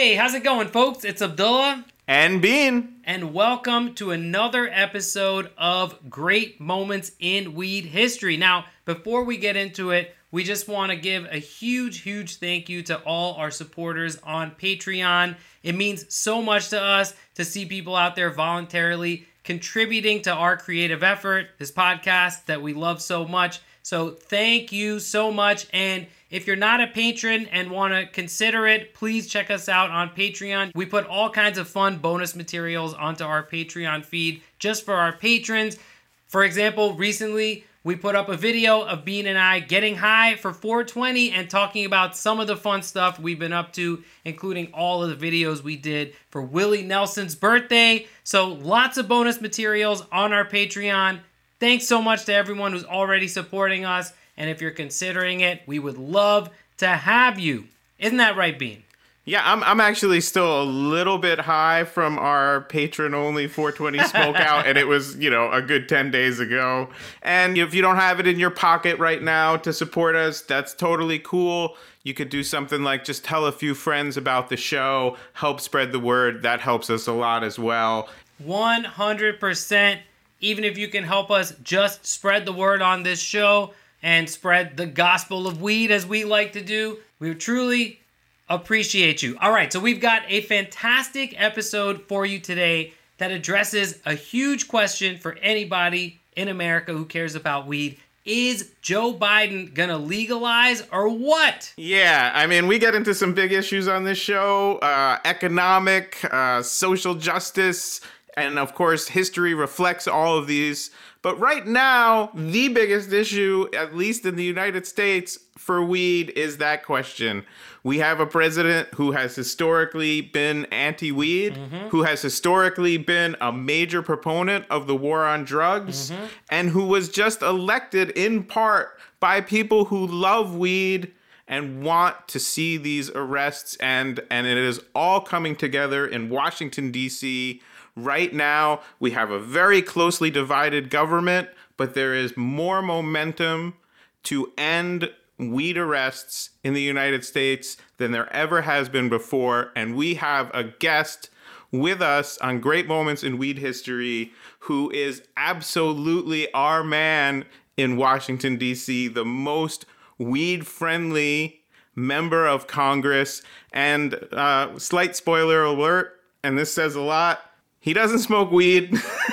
Hey, how's it going, folks? It's Abdullah. And Bean. And welcome to another episode of Great Moments in Weed History. Now, before we get into it, we just want to give a huge thank you to all our supporters on Patreon. It means so much to us to see people out there voluntarily contributing to our creative effort, this podcast that we love so much. So thank you so much. And if you're not a patron and want to consider it, please check us out on Patreon. We put all kinds of fun bonus materials onto our Patreon feed just for our patrons. For example, recently we put up a video of Bean and I getting high for 420 and talking about some of the fun stuff we've been up to, including all of the videos we did for Willie Nelson's birthday. So lots of bonus materials on our Patreon. Thanks so much to everyone who's already supporting us. And if you're considering it, we would love to have you. Isn't that right, Bean? Yeah, I'm actually still a little bit high from our patron-only 420 smoke out, and it was, a good 10 days ago. And if you don't have it in your pocket right now to support us, that's totally cool. You could do something like just tell a few friends about the show, help spread the word. That helps us a lot as well. 100%. Even if you can help us just spread the word on this show and spread the gospel of weed as we like to do, we truly appreciate you. All right, so we've got a fantastic episode for you today that addresses a huge question for anybody in America who cares about weed. Is Joe Biden gonna legalize or what? Yeah, I mean, we get into some big issues on this show, economic, social justice, and of course, history reflects all of these. But right now, the biggest issue, at least in the United States, for weed is that question. We have a president who has historically been anti-weed, who has historically been a major proponent of the war on drugs, and who was just elected in part by people who love weed and want to see these arrests. And it is all coming together in Washington, D.C. Right now, we have a very closely divided government, but there is more momentum to end weed arrests in the United States than there ever has been before. And we have a guest with us on Great Moments in Weed History who is absolutely our man in Washington, D.C., the most weed-friendly member of Congress. And slight spoiler alert, and this says a lot, he doesn't smoke weed.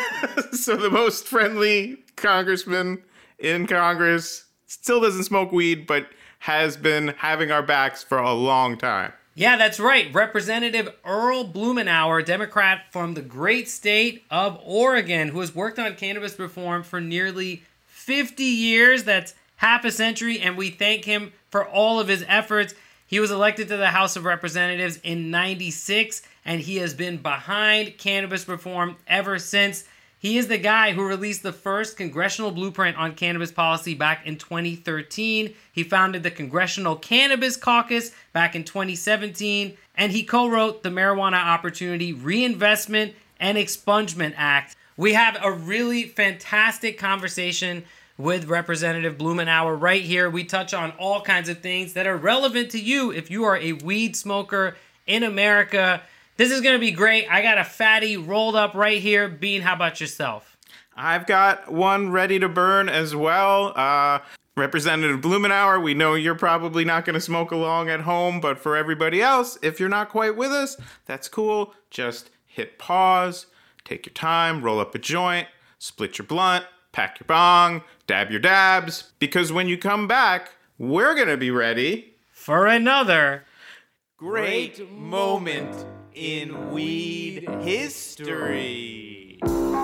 So the most friendly congressman in Congress still doesn't smoke weed, but has been having our backs for a long time. Yeah, that's right. Representative Earl Blumenauer, Democrat from the great state of Oregon, who has worked on cannabis reform for nearly 50 years. That's half a century, and we thank him for all of his efforts. He was elected to the House of Representatives in '96, and he has been behind cannabis reform ever since. He is the guy who released the first congressional blueprint on cannabis policy back in 2013. He founded the Congressional Cannabis Caucus back in 2017, and he co-wrote the Marijuana Opportunity Reinvestment and Expungement Act. We have a really fantastic conversation with Representative Blumenauer right here. We touch on all kinds of things that are relevant to you if you are a weed smoker in America. This is going to be great. I got a fatty rolled up right here. Bean, how about yourself? I've got one ready to burn as well. Representative Blumenauer, we know you're probably not going to smoke along at home, but for everybody else, if you're not quite with us, that's cool. Just hit pause, take your time, roll up a joint, split your blunt, pack your bong, dab your dabs, because when you come back, we're going to be ready for another great moment in weed history.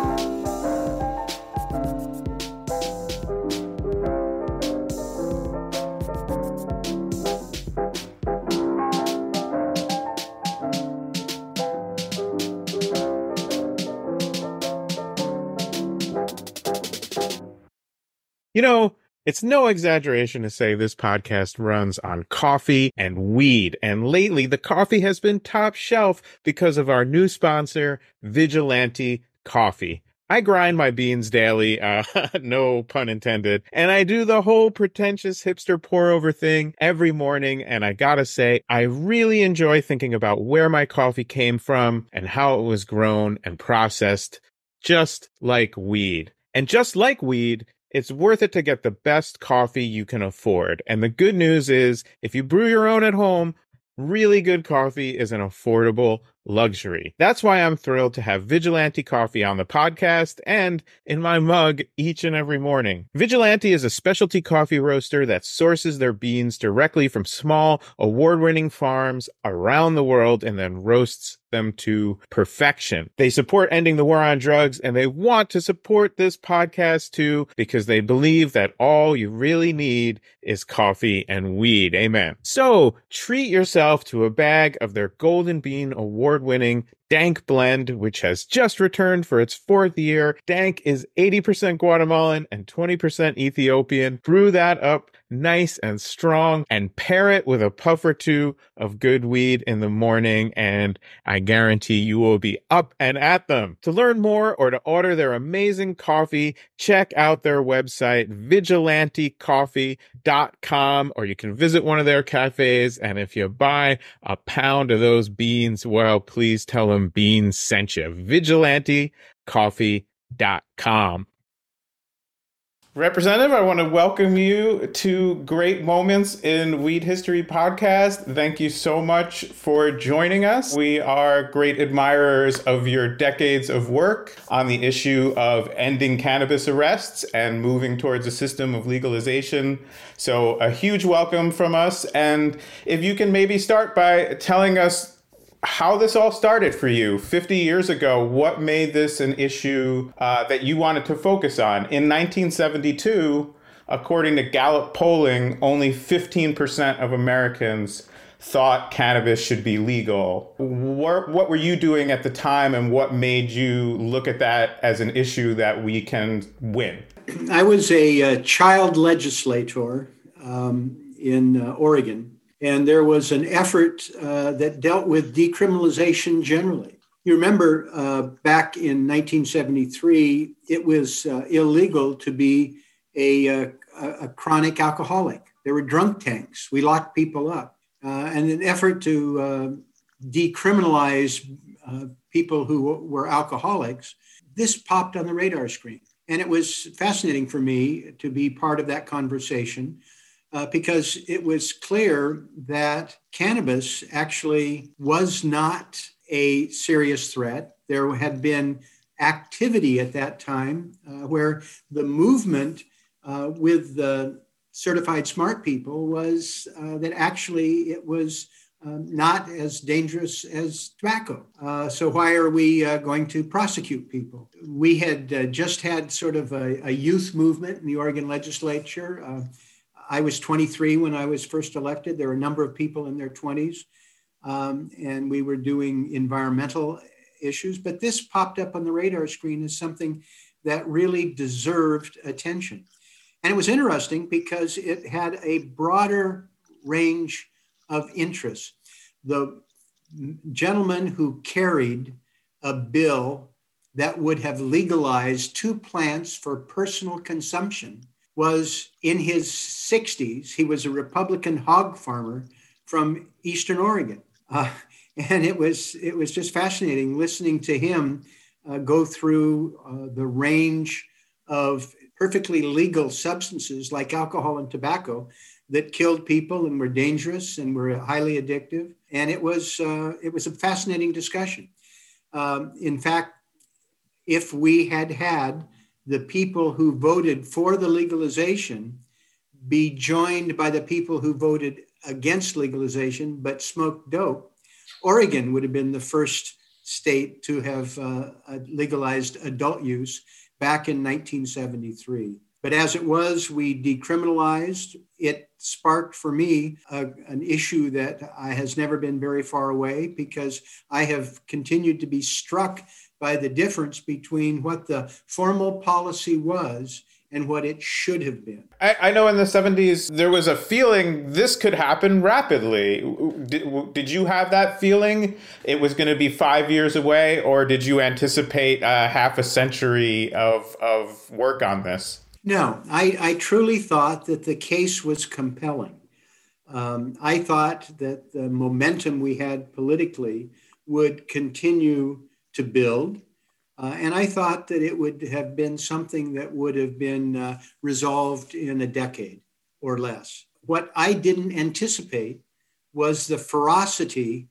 It's no exaggeration to say this podcast runs on coffee and weed. And lately, the coffee has been top shelf because of our new sponsor, Vigilante Coffee. I grind my beans daily, no pun intended, and I do the whole pretentious hipster pour over thing every morning, and I gotta say, I really enjoy thinking about where my coffee came from and how it was grown and processed, just like weed. And just like weed, it's worth it to get the best coffee you can afford. And the good news is, if you brew your own at home, really good coffee is an affordable luxury. That's why I'm thrilled to have Vigilante Coffee on the podcast and in my mug each and every morning. Vigilante is a specialty coffee roaster that sources their beans directly from small, award-winning farms around the world and then roasts them to perfection. They support ending the war on drugs, and they want to support this podcast too because they believe that all you really need is coffee and weed. Amen. So treat yourself to a bag of their Golden Bean award-winning Dank blend, which has just returned for its 4th year. Dank is 80% Guatemalan and 20% Ethiopian. Brew that up nice and strong and pair it with a puff or two of good weed in the morning, and I guarantee you will be up and at them. To learn more or to order their amazing coffee, check out their website, vigilantecoffee.com, or you can visit one of their cafes, and if you buy a pound of those beans, well, please tell them Beans sent you. vigilantecoffee.com. Representative, I want to welcome you to Great Moments in Weed History podcast. Thank you so much for joining us. We are great admirers of your decades of work on the issue of ending cannabis arrests and moving towards a system of legalization. So a huge welcome from us. And if you can maybe start by telling us how this all started for you 50 years ago. What made this an issue that you wanted to focus on? In 1972, according to Gallup polling, only 15% of Americans thought cannabis should be legal. What were you doing at the time, and what made you look at that as an issue that we can win? I was a child legislator in Oregon. And there was an effort that dealt with decriminalization generally. You remember back in 1973, it was illegal to be a chronic alcoholic. There were drunk tanks. We locked people up. And an effort to decriminalize people who were alcoholics, this popped on the radar screen. And it was fascinating for me to be part of that conversation. Because it was clear that cannabis actually was not a serious threat. There had been activity at that time where the movement with the certified smart people was that actually it was not as dangerous as tobacco. So why are we going to prosecute people? We had just had sort of a youth movement in the Oregon legislature. I was 23 when I was first elected. There were a number of people in their 20s, and we were doing environmental issues. But this popped up on the radar screen as something that really deserved attention. And it was interesting because it had a broader range of interests. The gentleman who carried a bill that would have legalized 2 plants for personal consumption was in his 60s. He was a Republican hog farmer from Eastern Oregon. And it was just fascinating listening to him go through the range of perfectly legal substances like alcohol and tobacco that killed people and were dangerous and were highly addictive. And it was a fascinating discussion. In fact, if we had had the people who voted for the legalization be joined by the people who voted against legalization but smoked dope, Oregon would have been the first state to have legalized adult use back in 1973. But as it was, we decriminalized. It sparked for me an issue that has never been very far away, because I have continued to be struck by the difference between what the formal policy was and what it should have been. I know in the 70s, there was a feeling this could happen rapidly. Did you have that feeling it was going to be 5 years away, or did you anticipate half a century of work on this? No, I truly thought that the case was compelling. I thought that the momentum we had politically would continue to build. And I thought that it would have been something that would have been resolved in a decade or less. What I didn't anticipate was the ferocity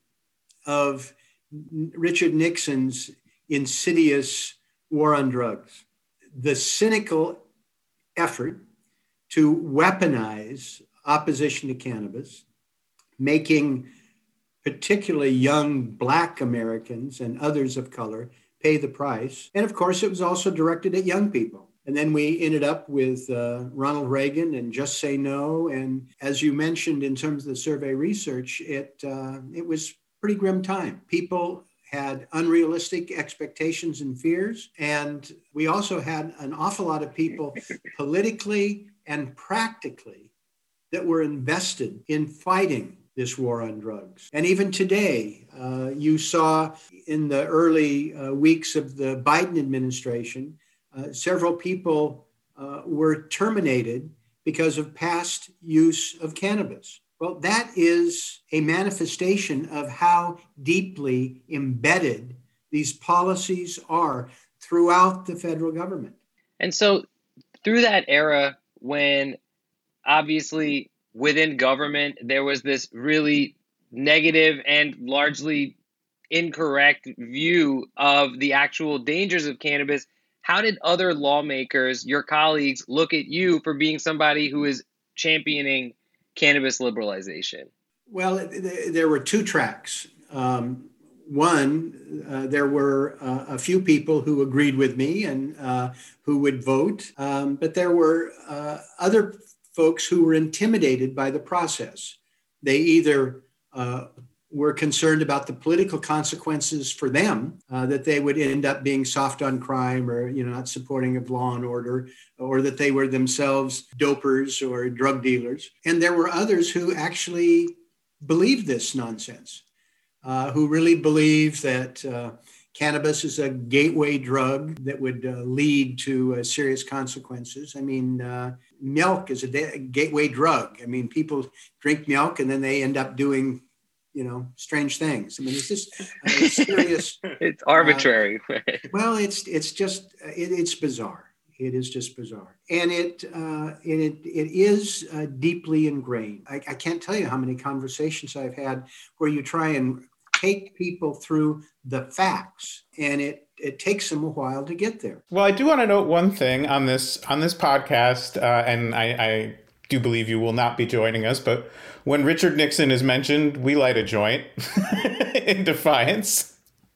of Richard Nixon's insidious war on drugs, the cynical effort to weaponize opposition to cannabis, making particularly young Black Americans and others of color pay the price. And of course, it was also directed at young people. And then we ended up with Ronald Reagan and Just Say No. And as you mentioned, in terms of the survey research, it was pretty grim time. People had unrealistic expectations and fears. And we also had an awful lot of people politically and practically that were invested in fighting this war on drugs. And even today, you saw in the early weeks of the Biden administration, several people were terminated because of past use of cannabis. Well, that is a manifestation of how deeply embedded these policies are throughout the federal government. And so through that era, when obviously within government, there was this really negative and largely incorrect view of the actual dangers of cannabis, how did other lawmakers, your colleagues, look at you for being somebody who is championing cannabis liberalization? Well, there were two tracks. One, there were a few people who agreed with me and who would vote, but there were other folks who were intimidated by the process. They either were concerned about the political consequences for them, that they would end up being soft on crime or not supporting of law and order, or that they were themselves dopers or drug dealers. And there were others who actually believed this nonsense, who really believed that cannabis is a gateway drug that would lead to serious consequences. I mean, milk is a gateway drug. I mean, people drink milk and then they end up doing strange things. I mean, it's just serious. It's arbitrary. Well, it's bizarre. It is just bizarre. And it is deeply ingrained. I can't tell you how many conversations I've had where you try and take people through the facts, and it takes them a while to get there. Well, I do want to note one thing on this podcast, and I do believe you will not be joining us, but when Richard Nixon is mentioned, we light a joint in defiance.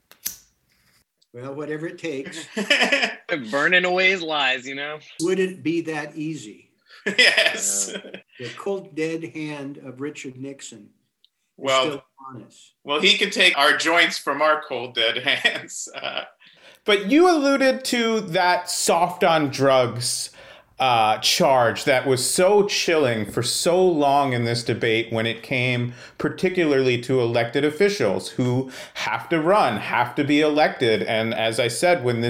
Well, whatever it takes. Burning away his lies, Would it be that easy? Yes. The cold, dead hand of Richard Nixon is still on us. Well, he can take our joints from our cold, dead hands. But you alluded to that soft on drugs charge that was so chilling for so long in this debate when it came particularly to elected officials who have to run, have to be elected. And as I said, when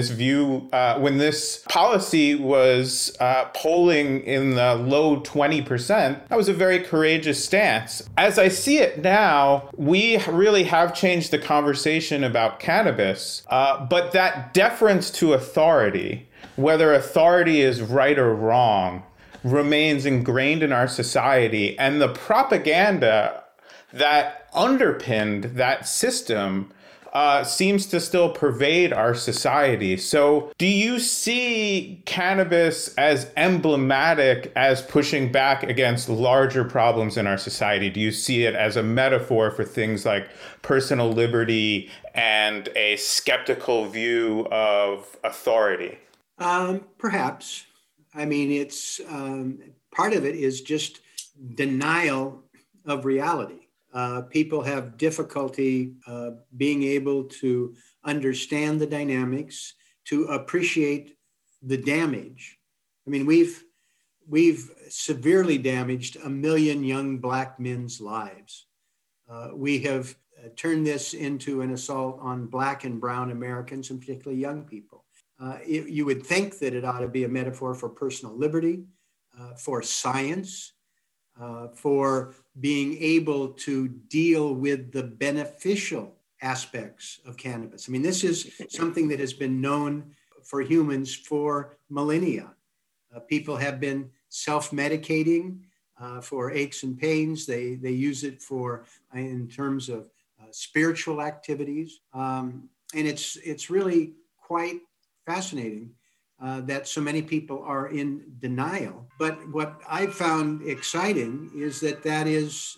this policy was polling in the low 20%, that was a very courageous stance. As I see it now, we really have changed the conversation about cannabis, but that deference to authority, whether authority is right or wrong, remains ingrained in our society. And the propaganda that underpinned that system seems to still pervade our society. So do you see cannabis as emblematic as pushing back against larger problems in our society? Do you see it as a metaphor for things like personal liberty and a skeptical view of authority? Perhaps. I mean, it's part of it is just denial of reality. People have difficulty being able to understand the dynamics, to appreciate the damage I mean, we've severely damaged 1 million young Black men's lives. We have turned this into an assault on Black and brown Americans, and particularly young people. You would think that it ought to be a metaphor for personal liberty, for science, for being able to deal with the beneficial aspects of cannabis. I mean, this is something that has been known for humans for millennia. People have been self-medicating for aches and pains. They use it for in terms of spiritual activities, and it's really quite fascinating that so many people are in denial. But what I found exciting is that is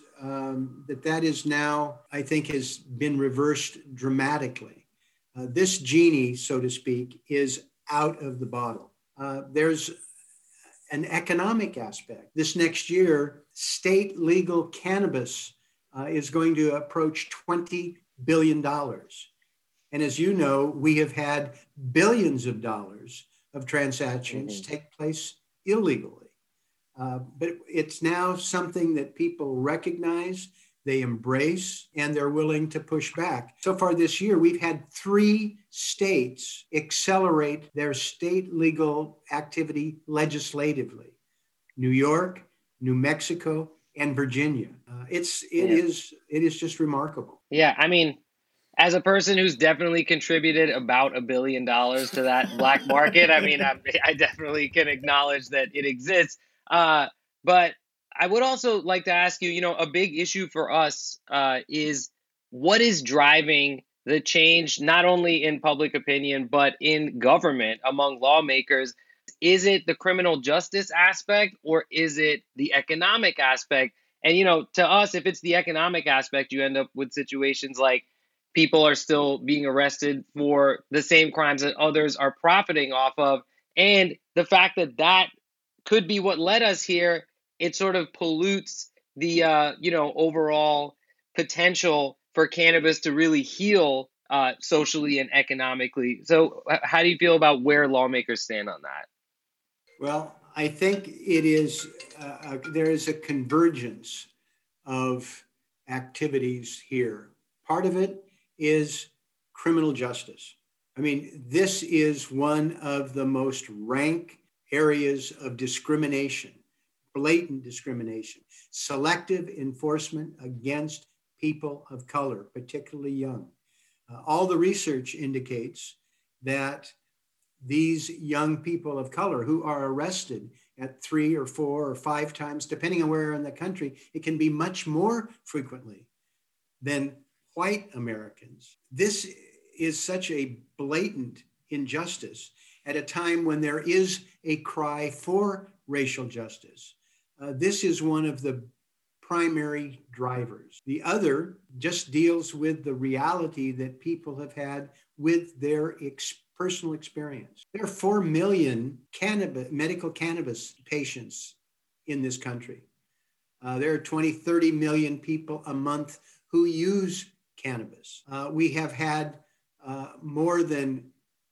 now, I think, has been reversed dramatically. This genie, so to speak, is out of the bottle. There's an economic aspect. This next year, state legal cannabis is going to approach $20 billion. And as you know, we have had billions of dollars of transactions take place illegally. But it's now something that people recognize, they embrace, and they're willing to push back. So far this year, we've had 3 states accelerate their state legal activity legislatively: New York, New Mexico, and Virginia. It is just remarkable. Yeah, I mean, as a person who's definitely contributed about $1 billion to that black market, I mean, I definitely can acknowledge that it exists. But I would also like to ask you, a big issue for us is what is driving the change, not only in public opinion, but in government among lawmakers. Is it the criminal justice aspect, or is it the economic aspect? And, to us, if it's the economic aspect, you end up with situations like people are still being arrested for the same crimes that others are profiting off of. And the fact that could be what led us here, it sort of pollutes the, overall potential for cannabis to really heal socially and economically. So how do you feel about where lawmakers stand on that? Well, I think it is, there is a convergence of activities here. Part of it is criminal justice. I mean, this is one of the most rank areas of discrimination, blatant discrimination, selective enforcement against people of color, particularly young. All the research indicates that these young people of color who are arrested at 3 or 4 or 5 times, depending on where in the country, it can be much more frequently than white Americans. This is such a blatant injustice at a time when there is a cry for racial justice. This is one of the primary drivers. The other just deals with the reality that people have had with their personal experience. There are 4 million medical cannabis patients in this country. There are 20, 30 million people a month who use cannabis. We have had more than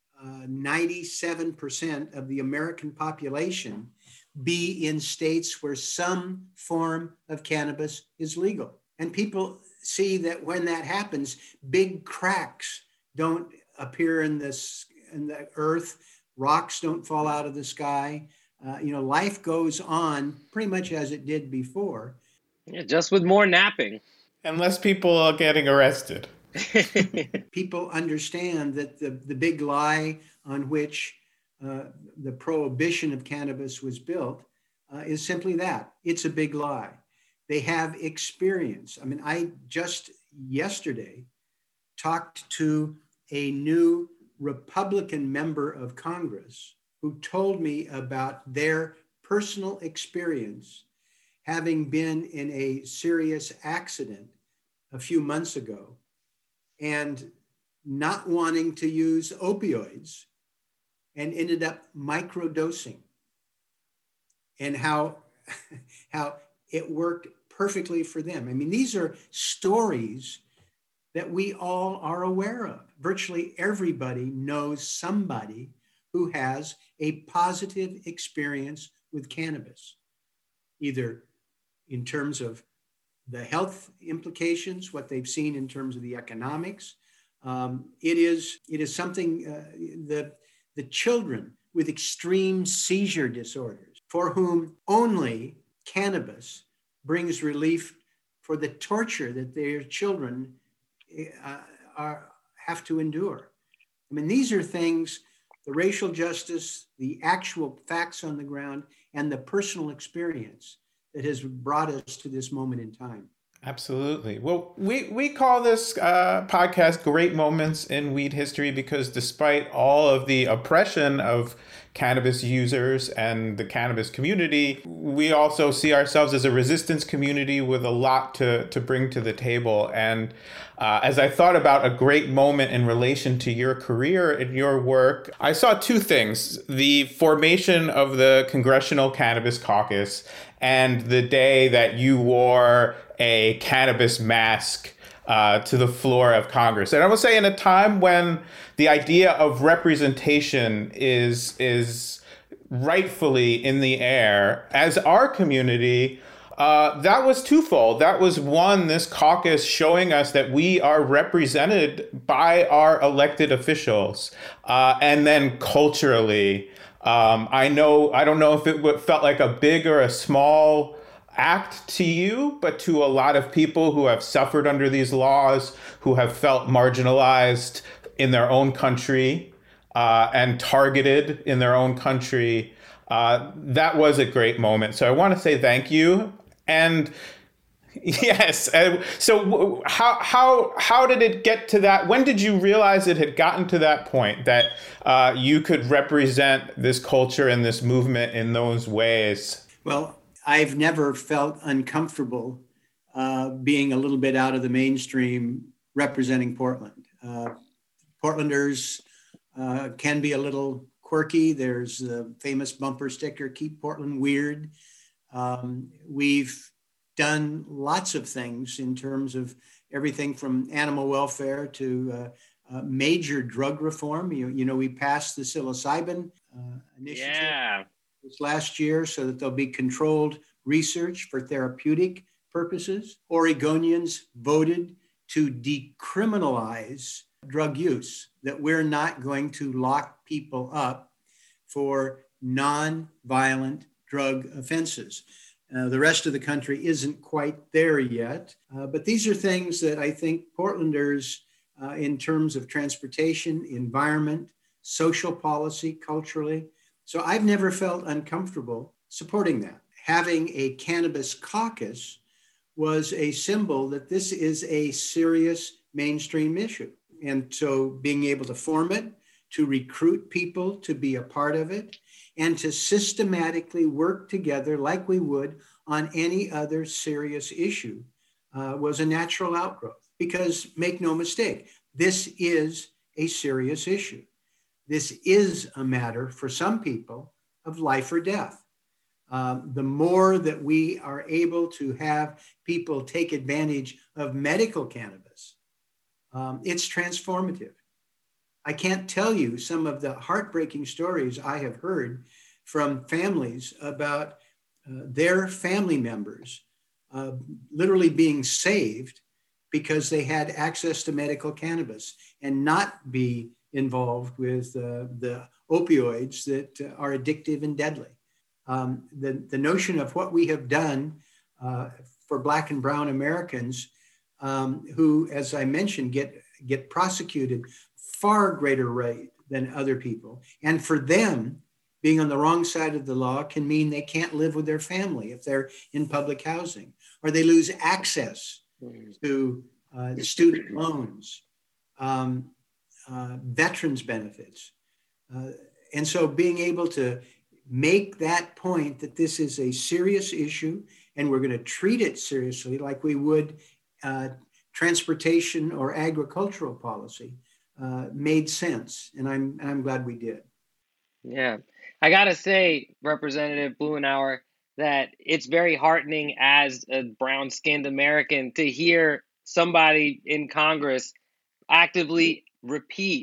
97% of the American population be in states where some form of cannabis is legal. And people see that when that happens, big cracks don't appear in the earth, rocks don't fall out of the sky. Life goes on pretty much as it did before. Yeah, just with more napping. And less people are getting arrested. People understand that the big lie on which the prohibition of cannabis was built is simply that. It's a big lie. They have experience. I mean, I just yesterday talked to a new Republican member of Congress who told me about their personal experience having been in a serious accident a few months ago and not wanting to use opioids and ended up microdosing, and how it worked perfectly for them. I mean, these are stories that we all are aware of. Virtually everybody knows somebody who has a positive experience with cannabis, either in terms of the health implications, what they've seen in terms of the economics. It is something the children with extreme seizure disorders, for whom only cannabis brings relief for the torture that their children have to endure. I mean, these are things, the racial justice, the actual facts on the ground, and the personal experience that has brought us to this moment in time. Absolutely. Well, we call this podcast Great Moments in Weed History because despite all of the oppression of cannabis users and the cannabis community, we also see ourselves as a resistance community with a lot to bring to the table. And as I thought about a great moment in relation to your career and your work, I saw two things: the formation of the Congressional Cannabis Caucus and the day that you wore a cannabis mask to the floor of Congress. And I will say, in a time when the idea of representation is rightfully in the air, as our community, that was twofold. That was one, this caucus showing us that we are represented by our elected officials. And then culturally, I don't know if it felt like a big or a small act to you, but to a lot of people who have suffered under these laws, who have felt marginalized in their own country and targeted in their own country, that was a great moment. So I want to say thank you. And yes, so how did it get to that? When did you realize it had gotten to that point that you could represent this culture and this movement in those ways? Well, I've never felt uncomfortable being a little bit out of the mainstream representing Portland. Portlanders can be a little quirky. There's the famous bumper sticker, "Keep Portland Weird." We've done lots of things in terms of everything from animal welfare to major drug reform. You know, we passed the psilocybin initiative this last year so that there'll be controlled research for therapeutic purposes. Oregonians voted to decriminalize drug use, that we're not going to lock people up for non-violent drug offenses. The rest of the country isn't quite there yet, but these are things that I think Portlanders, in terms of transportation, environment, social policy, culturally. So I've never felt uncomfortable supporting that. Having a cannabis caucus was a symbol that this is a serious mainstream issue. And so being able to form it, to recruit people to be a part of it, and to systematically work together like we would on any other serious issue was a natural outgrowth. Because make no mistake, this is a serious issue. This is a matter for some people of life or death. The more that we are able to have people take advantage of medical cannabis, it's transformative. I can't tell you some of the heartbreaking stories I have heard from families about their family members literally being saved because they had access to medical cannabis and not be involved with the opioids that are addictive and deadly. The notion of what we have done for Black and Brown Americans who, as I mentioned, get prosecuted far greater rate than other people. And for them, being on the wrong side of the law can mean they can't live with their family if they're in public housing, or they lose access to student loans, veterans benefits. And so being able to make that point that this is a serious issue and we're going to treat it seriously like we would transportation or agricultural policy made sense. And I'm glad we did. Yeah. I got to say, Representative Blumenauer, that it's very heartening as a brown-skinned American to hear somebody in Congress actively repeat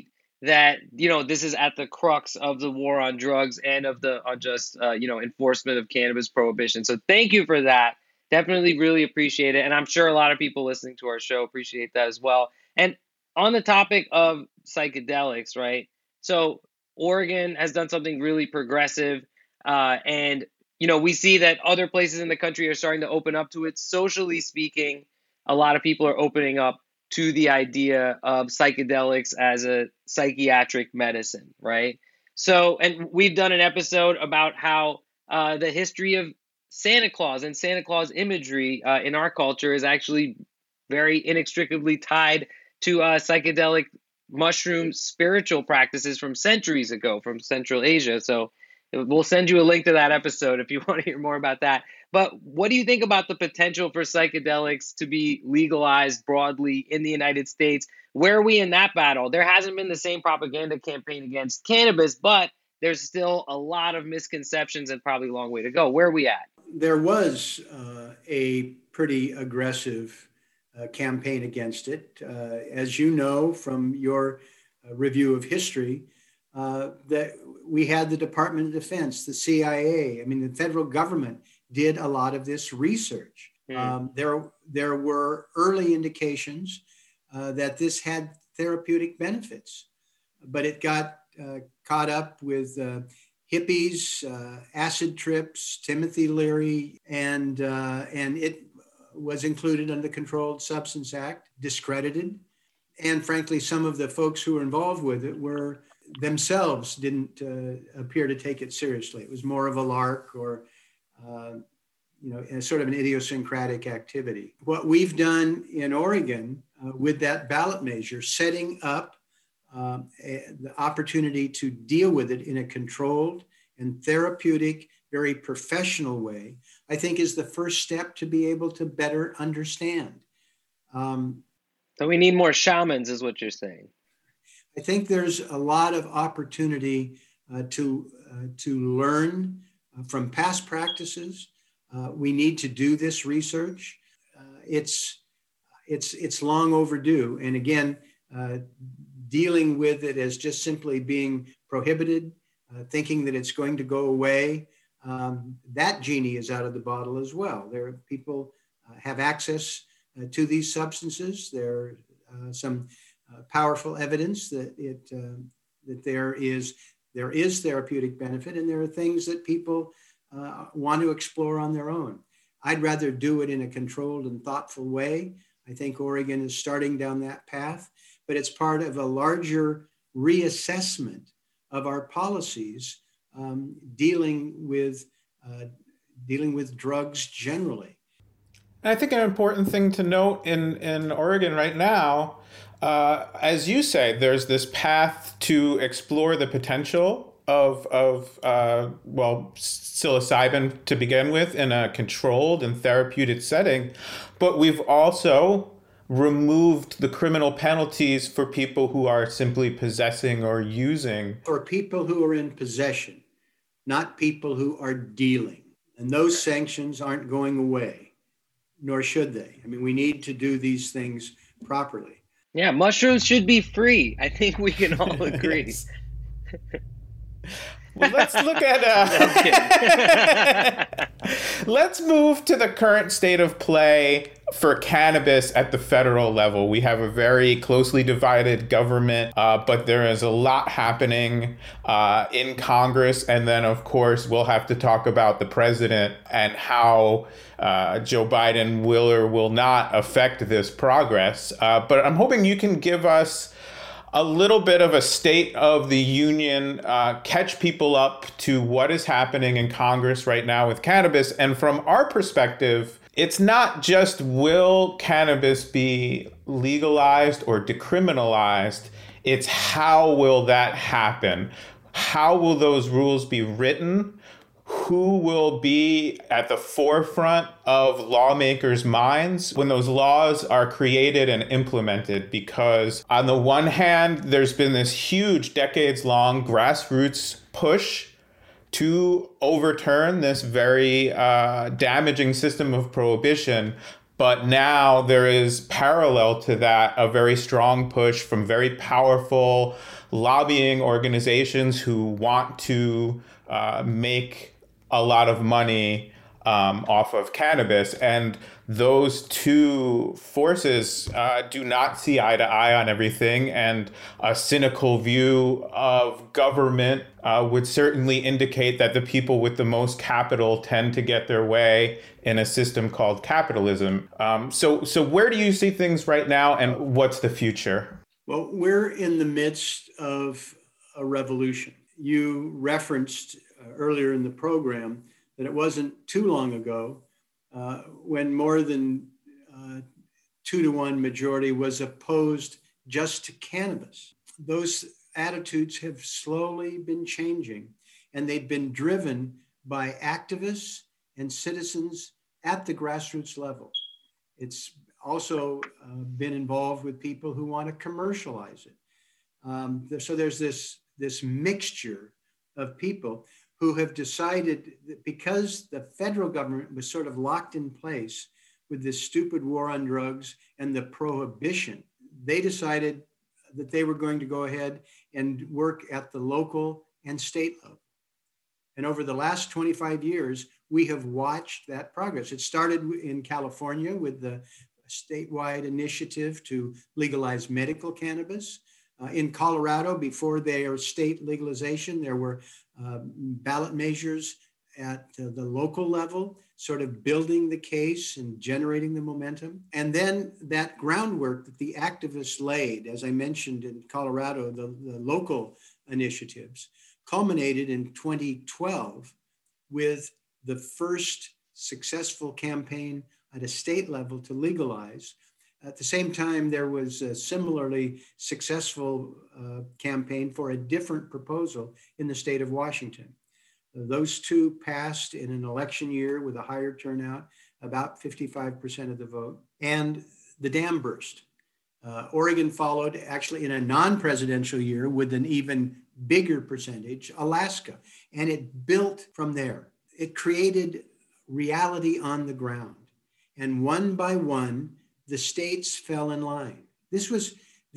that, this is at the crux of the war on drugs and of the unjust, enforcement of cannabis prohibition. So thank you for that. Definitely really appreciate it. And I'm sure a lot of people listening to our show appreciate that as well. And on the topic of psychedelics, right? So Oregon has done something really progressive. And we see that other places in the country are starting to open up to it. Socially speaking, a lot of people are opening up to the idea of psychedelics as a psychiatric medicine, right? So, and we've done an episode about how the history of Santa Claus and Santa Claus imagery in our culture is actually very inextricably tied to psychedelic mushroom spiritual practices from centuries ago from Central Asia. So we'll send you a link to that episode if you want to hear more about that. But what do you think about the potential for psychedelics to be legalized broadly in the United States? Where are we in that battle? There hasn't been the same propaganda campaign against cannabis, but there's still a lot of misconceptions and probably a long way to go. Where are we at? There was a pretty aggressive campaign against it. As you know from your review of history, that we had the Department of Defense, the CIA, the federal government did a lot of this research. There were early indications that this had therapeutic benefits, but it got caught up with hippies, acid trips, Timothy Leary, and it was included under the Controlled Substance Act, discredited. And frankly, some of the folks who were involved with it were themselves didn't appear to take it seriously. It was more of a lark or, sort of an idiosyncratic activity. What we've done in Oregon with that ballot measure, setting up the opportunity to deal with it in a controlled and therapeutic, very professional way, I think is the first step to be able to better understand. So we need more shamans, is what you're saying. I think there's a lot of opportunity to learn from past practices. We need to do this research. It's long overdue. And again, dealing with it as just simply being prohibited, thinking that it's going to go away, that genie is out of the bottle as well. There are people have access to these substances. There are some powerful evidence that that there is therapeutic benefit, and there are things that people want to explore on their own. I'd rather do it in a controlled and thoughtful way. I think Oregon is starting down that path, but it's part of a larger reassessment of our policies dealing with drugs generally. I think an important thing to note in Oregon right now, as you say, there's this path to explore the potential of psilocybin to begin with in a controlled and therapeutic setting, but we've also removed the criminal penalties for people who are simply possessing or using. For people who are in possession, not people who are dealing. And those sanctions aren't going away, nor should they. We need to do these things properly. Yeah, mushrooms should be free. I think we can all agree. Yes. Well, let's look at let's move to the current state of play for cannabis at the federal level. We have a very closely divided government, but there is a lot happening in Congress. And then, of course, we'll have to talk about the president and how Joe Biden will or will not affect this progress. But I'm hoping you can give us a little bit of a state of the union, catch people up to what is happening in Congress right now with cannabis. And from our perspective, it's not just will cannabis be legalized or decriminalized, it's how will that happen? How will those rules be written? Who will be at the forefront of lawmakers' minds when those laws are created and implemented? Because on the one hand, there's been this huge decades-long grassroots push to overturn this very damaging system of prohibition. But now there is parallel to that a very strong push from very powerful lobbying organizations who want to make a lot of money off of cannabis. And those two forces do not see eye to eye on everything. And a cynical view of government would certainly indicate that the people with the most capital tend to get their way in a system called capitalism. So where do you see things right now, and what's the future? Well, we're in the midst of a revolution. You referenced earlier in the program that it wasn't too long ago when more than 2-to-1 majority was opposed just to cannabis. Those attitudes have slowly been changing, and they've been driven by activists and citizens at the grassroots level. It's also been involved with people who want to commercialize it. So there's this mixture of people who have decided that because the federal government was sort of locked in place with this stupid war on drugs and the prohibition, they decided that they were going to go ahead and work at the local and state level. And over the last 25 years, we have watched that progress. It started in California with the statewide initiative to legalize medical cannabis. In Colorado, before their state legalization, there were ballot measures at the local level, sort of building the case and generating the momentum. And then that groundwork that the activists laid, as I mentioned in Colorado, the local initiatives, culminated in 2012 with the first successful campaign at a state level to legalize. At the same time, there was a similarly successful campaign for a different proposal in the state of Washington. Those two passed in an election year with a higher turnout, about 55% of the vote, and the dam burst. Oregon followed actually in a non-presidential year with an even bigger percentage, Alaska, and it built from there. It created reality on the ground. And one by one, the states fell in line. This was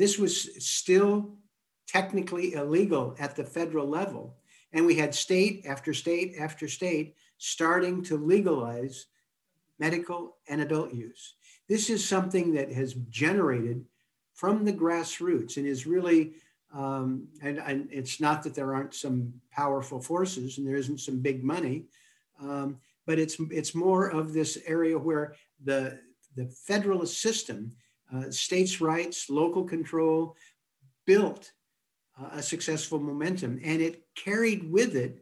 still technically illegal at the federal level. And we had state after state after state starting to legalize medical and adult use. This is something that has generated from the grassroots and is really, and it's not that there aren't some powerful forces and there isn't some big money, but it's more of this area where the federalist system, states' rights, local control, built a successful momentum, and it carried with it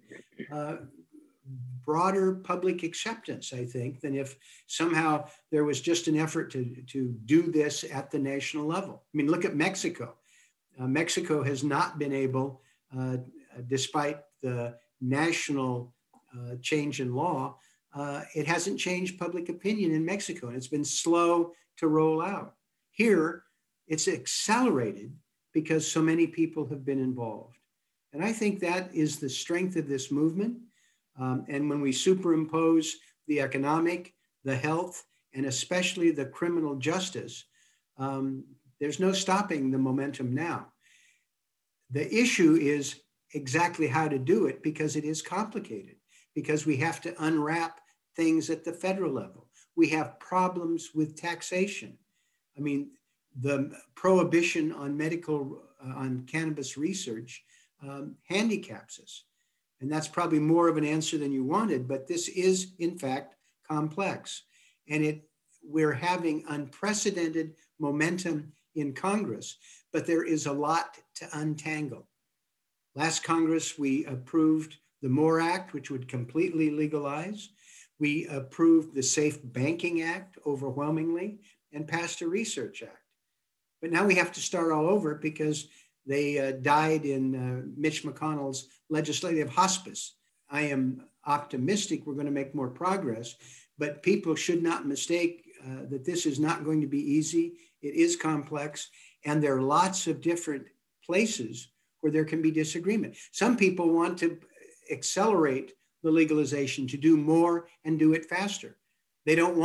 broader public acceptance, I think, than if somehow there was just an effort to do this at the national level. I mean, look at Mexico. Mexico has not been able, despite the national change in law, it hasn't changed public opinion in Mexico, and it's been slow to roll out. Here, it's accelerated because so many people have been involved. And I think that is the strength of this movement. And when we superimpose the economic, the health, and especially the criminal justice, there's no stopping the momentum now. The issue is exactly how to do it because it is complicated, because we have to unwrap things at the federal level. We have problems with taxation. I mean, the prohibition on on cannabis research handicaps us. And that's probably more of an answer than you wanted, but this is in fact complex. And we're having unprecedented momentum in Congress, but there is a lot to untangle. Last Congress, we approved the MORE Act, which would completely legalize. We approved the Safe Banking Act overwhelmingly and passed a Research Act. But now we have to start all over because they died in Mitch McConnell's legislative hospice. I am optimistic we're going to make more progress, but people should not mistake that this is not going to be easy. It is complex, and there are lots of different places where there can be disagreement. Some people want to accelerate the legalization to do more and do it faster. They don't want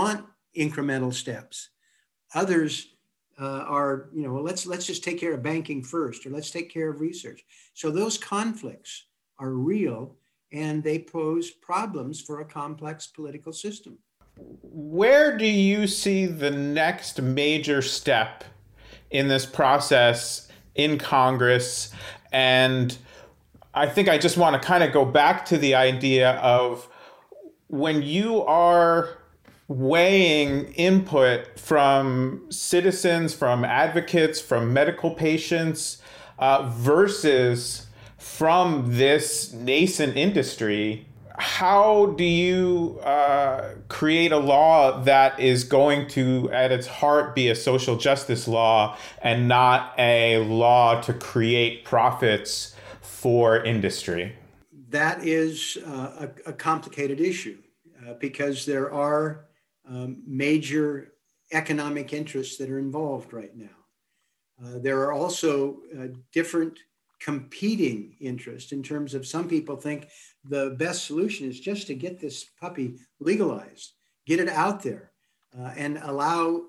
incremental steps. Others are, well, let's just take care of banking first, or let's take care of research. So those conflicts are real, and they pose problems for a complex political system. Where do you see the next major step in this process in Congress? And I think I just want to kind of go back to the idea of when you are weighing input from citizens, from advocates, from medical patients, versus from this nascent industry, how do you create a law that is going to, at its heart, be a social justice law and not a law to create profits for industry? That is a complicated issue because there are major economic interests that are involved right now. There are also different competing interests in terms of some people think the best solution is just to get this puppy legalized, get it out there, and allow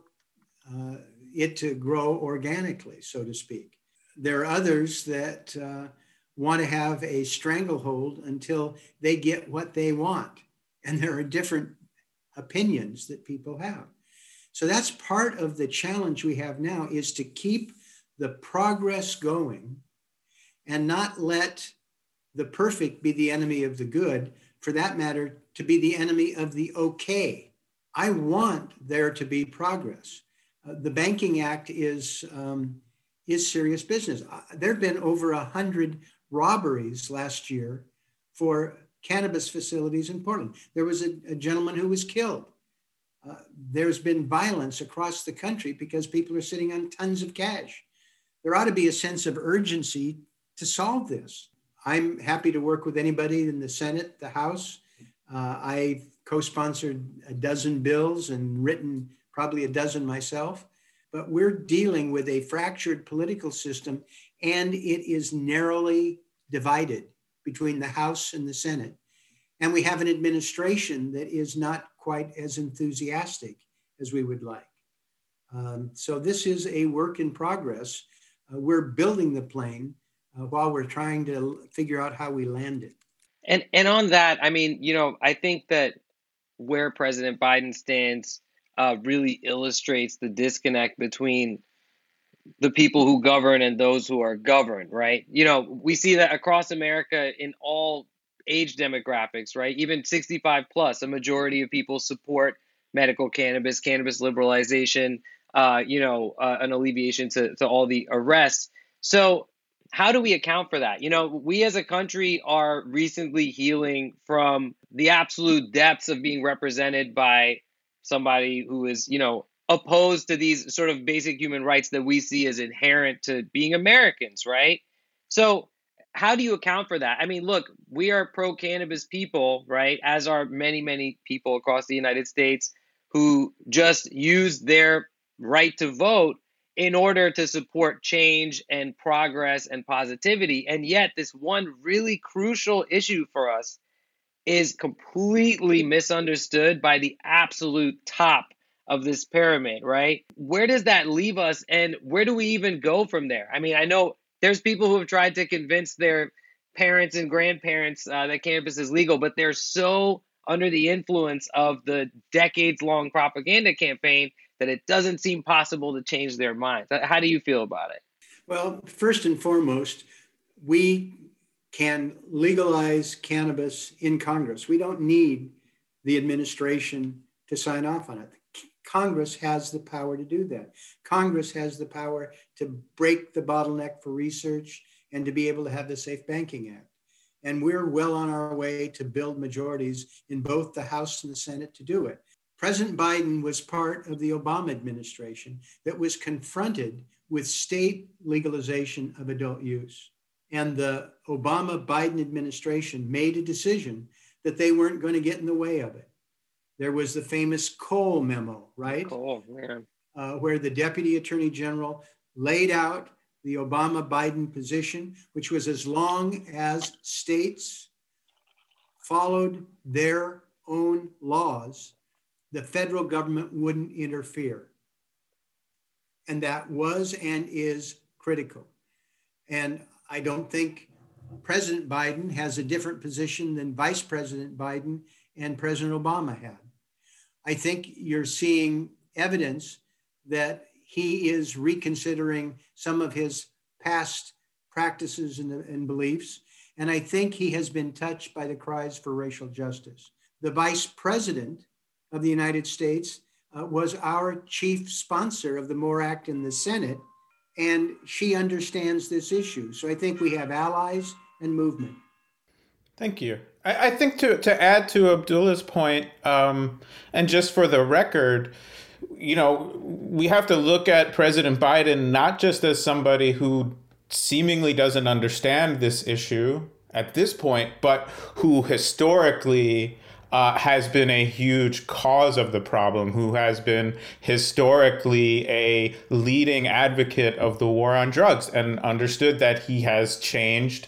it to grow organically, so to speak. There are others that want to have a stranglehold until they get what they want. And there are different opinions that people have. So that's part of the challenge we have now, is to keep the progress going and not let the perfect be the enemy of the good, for that matter, to be the enemy of the okay. I want there to be progress. The Banking Act is serious business. There have been over 100 robberies last year for cannabis facilities in Portland. There was a gentleman who was killed. There's been violence across the country because people are sitting on tons of cash. There ought to be a sense of urgency to solve this. I'm happy to work with anybody in the Senate, the House. I've co-sponsored a dozen bills and written probably a dozen myself, but we're dealing with a fractured political system, and it is narrowly divided between the House and the Senate. And we have an administration that is not quite as enthusiastic as we would like. So this is a work in progress. We're building the plane while we're trying to figure out how we land it. And on that, I mean, I think that where President Biden stands really illustrates the disconnect between the people who govern and those who are governed, right? We see that across America in all age demographics, right? Even 65 plus, a majority of people support medical cannabis liberalization, an alleviation to all the arrests. So how do we account for that? We as a country are recently healing from the absolute depths of being represented by somebody who is, opposed to these sort of basic human rights that we see as inherent to being Americans, right? So how do you account for that? I mean, look, we are pro-cannabis people, right? As are many, many people across the United States who just use their right to vote in order to support change and progress and positivity. And yet this one really crucial issue for us is completely misunderstood by the absolute top of this pyramid, right? Where does that leave us, and where do we even go from there? I mean, I know there's people who have tried to convince their parents and grandparents that cannabis is legal, but they're so under the influence of the decades-long propaganda campaign that it doesn't seem possible to change their minds. How do you feel about it? Well, first and foremost, we can legalize cannabis in Congress. We don't need the administration to sign off on it. Congress has the power to do that. Congress has the power to break the bottleneck for research and to be able to have the Safe Banking Act. And we're well on our way to build majorities in both the House and the Senate to do it. President Biden was part of the Obama administration that was confronted with state legalization of adult use. And the Obama-Biden administration made a decision that they weren't going to get in the way of it. There was the famous Cole memo, right? Cole, man. Where the Deputy Attorney General laid out the Obama-Biden position, which was as long as states followed their own laws, the federal government wouldn't interfere. And that was and is critical. And I don't think President Biden has a different position than Vice President Biden and President Obama had. I think you're seeing evidence that he is reconsidering some of his past practices and beliefs. And I think he has been touched by the cries for racial justice. The Vice President of the United States was our chief sponsor of the MORE Act in the Senate, and she understands this issue. So I think we have allies and movement. Thank you. I think to add to Abdullah's point, and just for the record, we have to look at President Biden not just as somebody who seemingly doesn't understand this issue at this point, but who historically has been a huge cause of the problem, who has been historically a leading advocate of the war on drugs, and understood that he has changed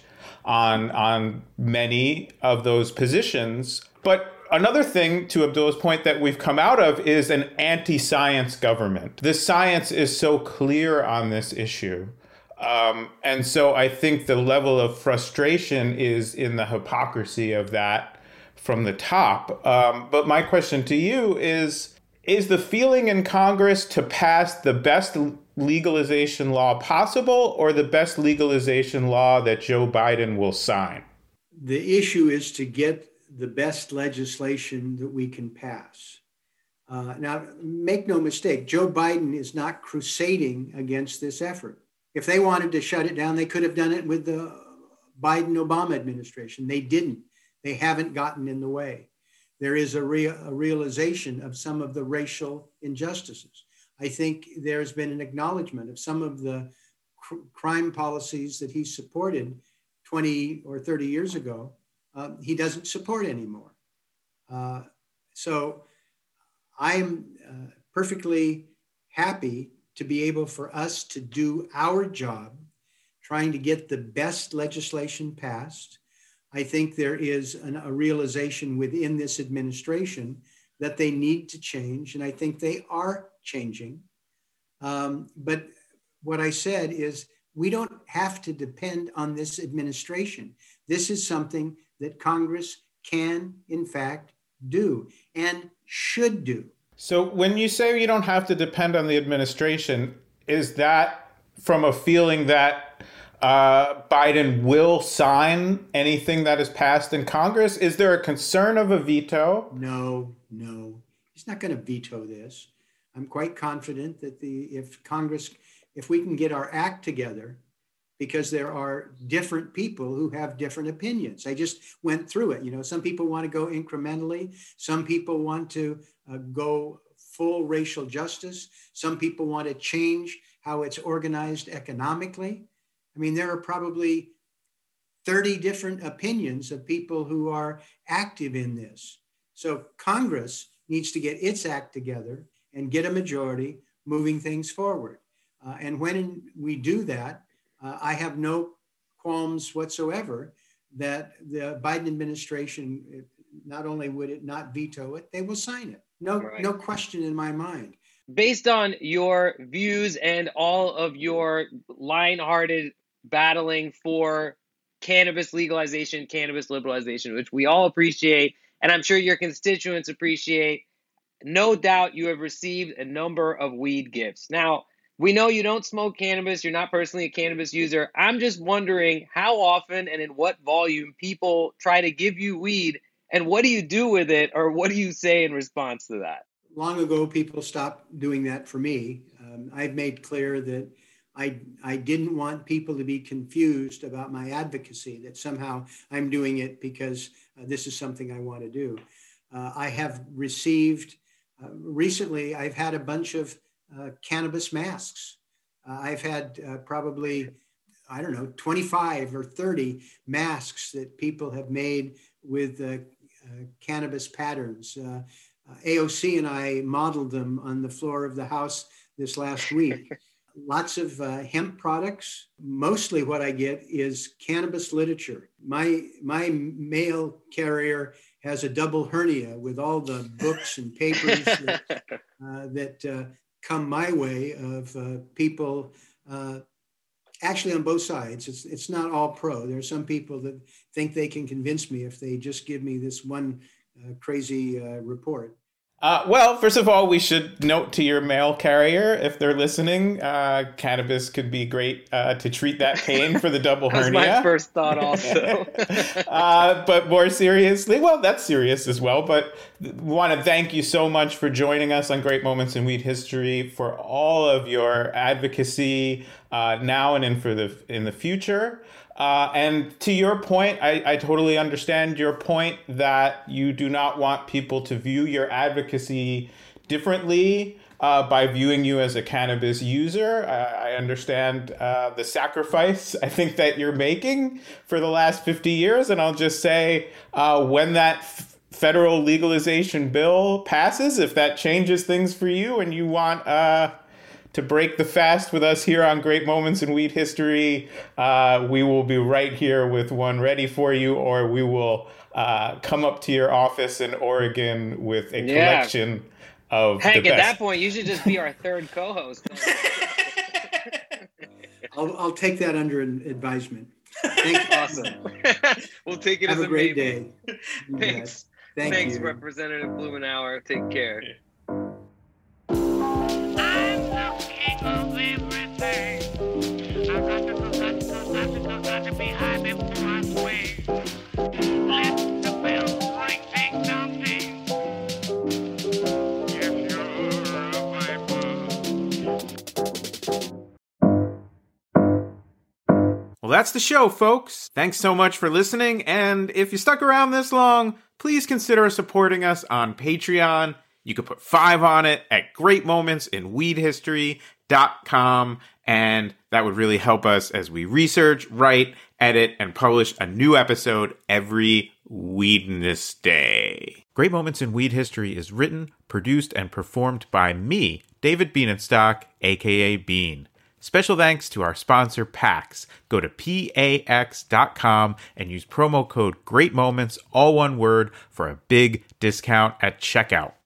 on many of those positions. But another thing, to Abdullah's point, that we've come out of is an anti-science government. The science is so clear on this issue. And so I think the level of frustration is in the hypocrisy of that from the top. But my question to you is the feeling in Congress to pass the best legalization law possible, or the best legalization law that Joe Biden will sign? The issue is to get the best legislation that we can pass. Now, make no mistake, Joe Biden is not crusading against this effort. If they wanted to shut it down, they could have done it with the Biden-Obama administration. They didn't. They haven't gotten in the way. There is a realization of some of the racial injustices. I think there's been an acknowledgement of some of the crime policies that he supported 20 or 30 years ago, he doesn't support anymore. So I'm perfectly happy to be able for us to do our job, trying to get the best legislation passed. I think there is a realization within this administration that they need to change, and I think they are changing. But what I said is we don't have to depend on this administration. This is something that Congress can, in fact, do and should do. So when you say you don't have to depend on the administration, is that from a feeling that Biden will sign anything that is passed in Congress? Is there a concern of a veto? No. He's not going to veto this. I'm quite confident that if we can get our act together, because there are different people who have different opinions. I just went through it. Some people want to go incrementally. Some people want to go full racial justice. Some people want to change how it's organized economically. I mean, there are probably 30 different opinions of people who are active in this. So Congress needs to get its act together and get a majority moving things forward. And when we do that, I have no qualms whatsoever that the Biden administration, not only would it not veto it, they will sign it. No question in my mind. Based on your views and all of your line-hearted battling for cannabis legalization, cannabis liberalization, which we all appreciate, and I'm sure your constituents appreciate, no doubt you have received a number of weed gifts. Now, we know you don't smoke cannabis. You're not personally a cannabis user. I'm just wondering how often and in what volume people try to give you weed, and what do you do with it, or what do you say in response to that? Long ago, people stopped doing that for me. I've made clear that I didn't want people to be confused about my advocacy, that somehow I'm doing it because this is something I want to do. I have received, recently, I've had a bunch of cannabis masks. I've had probably, 25 or 30 masks that people have made with cannabis patterns. AOC and I modeled them on the floor of the House this last week. Lots of hemp products. Mostly what I get is cannabis literature. My mail carrier has a double hernia with all the books and papers that come my way of people actually on both sides. It's not all pro. There are some people that think they can convince me if they just give me this one crazy report. Well, first of all, we should note to your mail carrier, if they're listening, cannabis could be great to treat that pain for the double hernia. That's my first thought also. But more seriously, well, that's serious as well, but we want to thank you so much for joining us on Great Moments in Weed History, for all of your advocacy now and in the future. And to your point, I totally understand your point that you do not want people to view your advocacy differently by viewing you as a cannabis user. I understand the sacrifice I think that you're making for the last 50 years. And I'll just say when that federal legalization bill passes, if that changes things for you and you want to break the fast with us here on Great Moments in Weed History, we will be right here with one ready for you, or we will come up to your office in Oregon with a collection of Hank, the best. at that point, you should just be our third co-host. I'll take that under advisement. Thank you. Awesome. We'll take it Have as a great maybe. day. Thanks. Thanks, Representative Blumenauer. Take care. Got to be high before I swing. Let the bells ring, ding dong ding. If you're a viper. Well, that's the show, folks. Thanks so much for listening. And if you stuck around this long, please consider supporting us on Patreon. You can put 5 on it at greatmomentsinweedhistory.com. And that would really help us as we research, write, edit, and publish a new episode every Weedness Day. Great Moments in Weed History is written, produced, and performed by me, David Bienenstock, aka Bean. Special thanks to our sponsor, PAX. Go to PAX.com and use promo code GREATMOMENTS, all one word, for a big discount at checkout.